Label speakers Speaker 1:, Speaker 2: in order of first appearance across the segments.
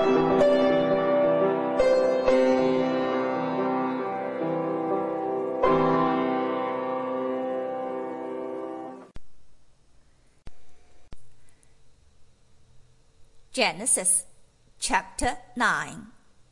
Speaker 1: Genesis chapter 9.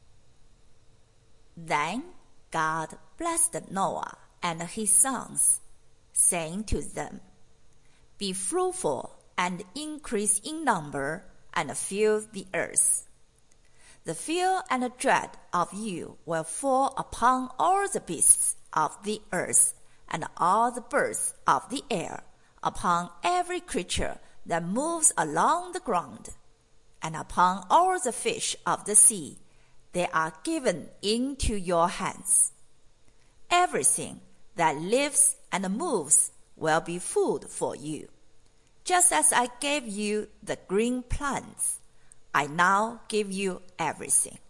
Speaker 1: Then God blessed Noah and his sons, saying to them, "Be fruitful and increase in number and fill the earth. The fear and dread of you will fall upon all the beasts of the earth and all the birds of the air, upon every creature that moves along the ground, and upon all the fish of the sea. They are given into your hands. Everything that lives and moves will be food for you. Just as I gave you the green plants, I now give you everything.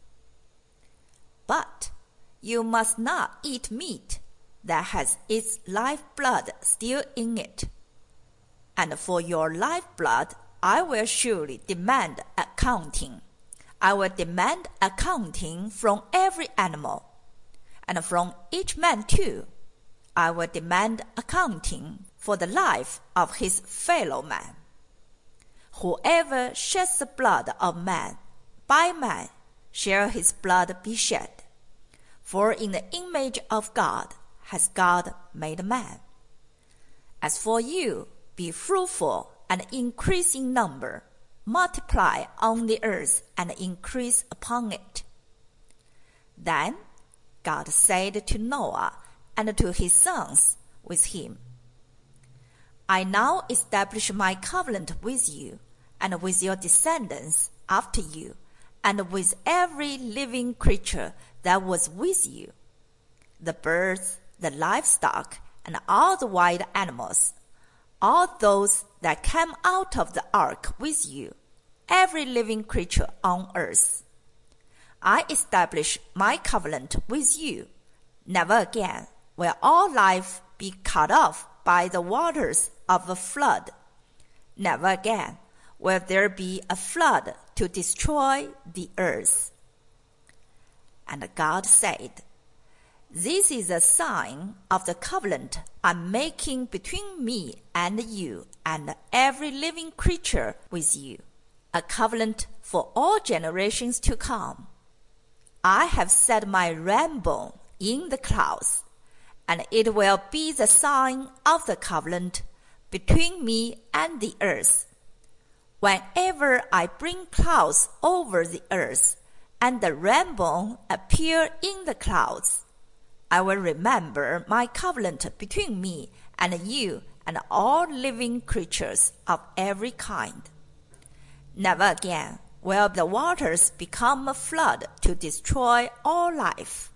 Speaker 1: But you must not eat meat that has its lifeblood still in it. And for your lifeblood I will surely demand accounting. I will demand accounting from every animal, and from each man too. I will demand accounting for the life of his fellow man. Whoever sheds the blood of man, by man shall his blood be shed. For in the image of God has God made man. As for you, be fruitful and increase in number, multiply on the earth and increase upon it." Then God said to Noah and to his sons with him, "I now establish my covenant with you and with your descendants after you, and with every living creature that was with you, the birds, the livestock, and all the wild animals, all those that came out of the ark with you, every living creature on earth. I establish my covenant with you. Never again will all life be cut off by the waters of a flood. Never again will there be a flood to destroy the earth." And God said, "This is a sign of the covenant I'm making between me and you and every living creature with you, a covenant for all generations to come. I have set my rainbow in the clouds, and it will be the sign of the covenant between me and the earth. Whenever I bring clouds over the earth, and the rainbow appear in the clouds, I will remember my covenant between me and you and all living creatures of every kind. Never again will the waters become a flood to destroy all life.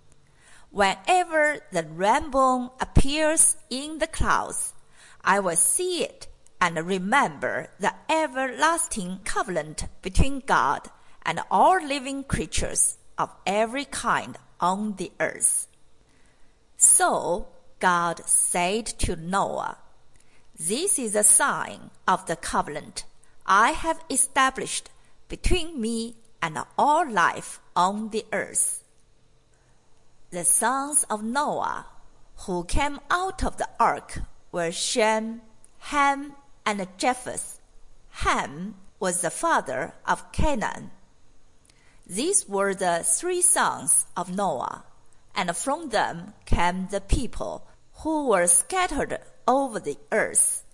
Speaker 1: Whenever the rainbow appears in the clouds, I will see it and remember the everlasting covenant between God and all living creatures of every kind on the earth." So God said to Noah, "This is a sign of the covenant I have established between me and all life on the earth." The sons of Noah who came out of the ark were Shem, Ham, and Japheth. Ham was the father of Canaan. These were the 3 sons of Noah, and from them came the people who were scattered over the earth.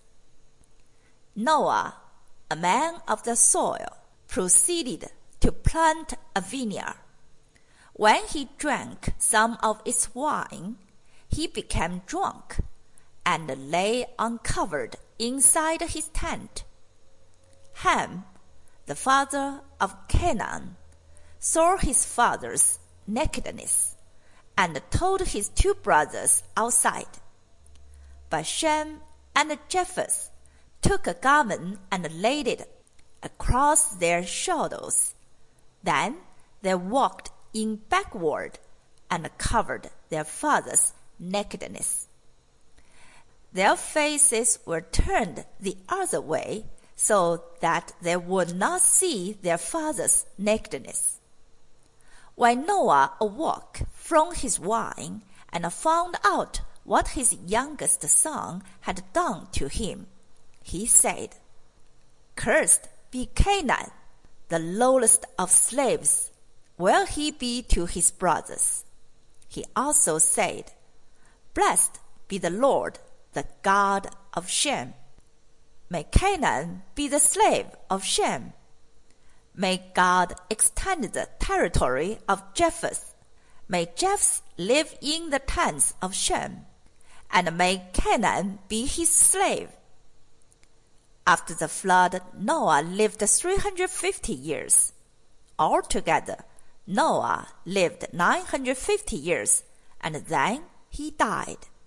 Speaker 1: Noah, a man of the soil, proceeded to plant a vineyard. When he drank some of its wine, he became drunk and lay uncovered inside his tent. Ham, the father of Canaan, saw his father's nakedness and told his 2 brothers outside. But Shem and Japheth took a garment and laid it across their shoulders. Then they walked in backward and covered their father's nakedness. Their faces were turned the other way, so that they would not see their father's nakedness. When Noah awoke from his wine and found out what his youngest son had done to him, he said, "Cursed be Canaan, the lowest of slaves will he be to his brothers." He also said, "Blessed be the Lord, the God of Shem. May Canaan be the slave of Shem. May God extend the territory of Japheth. May Japheth live in the tents of Shem, and may Canaan be his slave." After the flood, Noah lived 350 years. Altogether, Noah lived 950 years, and then he died.